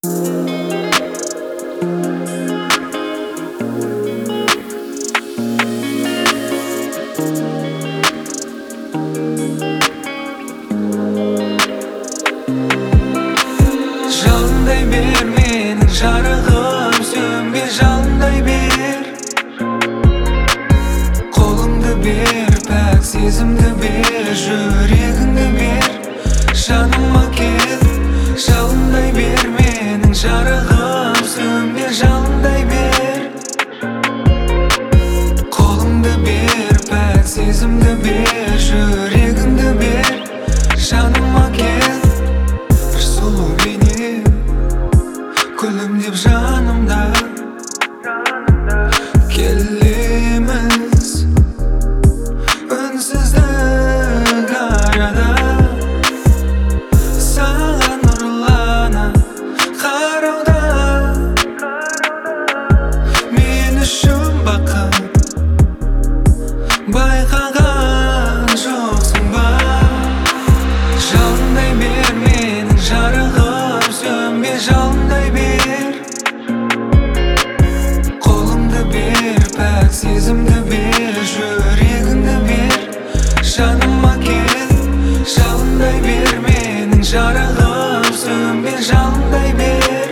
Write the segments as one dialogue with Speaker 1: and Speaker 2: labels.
Speaker 1: Жалындай бер, менің жарығым, сөнбе жалындай бер. Қолыңды бер, пәк сезімді бер, жүрегіңді бер. Жаныма кел, жалындай бер, менің жарығым, сөнбе жалындай бер. Қолыңды бер, пәк сезімді бер, жүрегіңді бер. Жаныма кел, бір сұлу бейне күлімдеп жанымда келеміз үнсіздік арада. Саған нұрлана қарауда мен үшін бақыт байқаған жоқсың ба? Жалындай бер, менің жарығым, сөнбе жалындай бер. Қолыңды бер, пәк сезімді бер, жүрегіңді бер. Жаныма кел, жалындай бер, менің жарығым, сөнбе жалындай бер.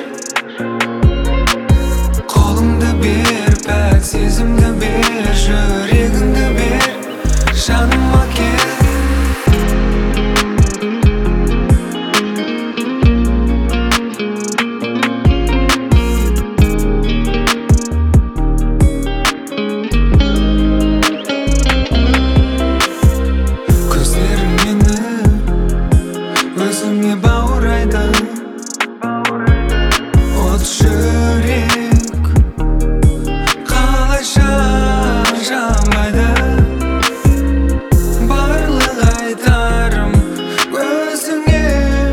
Speaker 1: Қолыңды бер, пәк сезімді бер, жүрегіңді бер. Жаныма кел. Өзіңе баурайды от жүрек, қалайша жанбайды. Барлық айтарым өзіңе,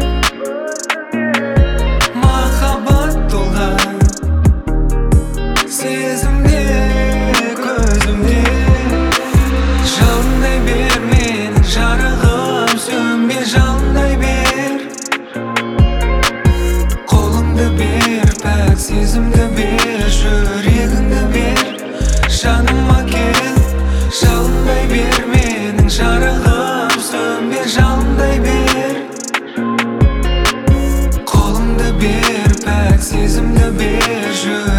Speaker 1: махаббат толған сезімде көзімде. Жалындай бер, менің жарығым, сөнбе жалындай бер. Қолыңды бер, пәк сезімді бер, жүрегіңді бер. Жаныма кел, жалындай бер, менің жарығым, сөнбе жалындай бер. Қолыңды бер, пәк сезімді бер,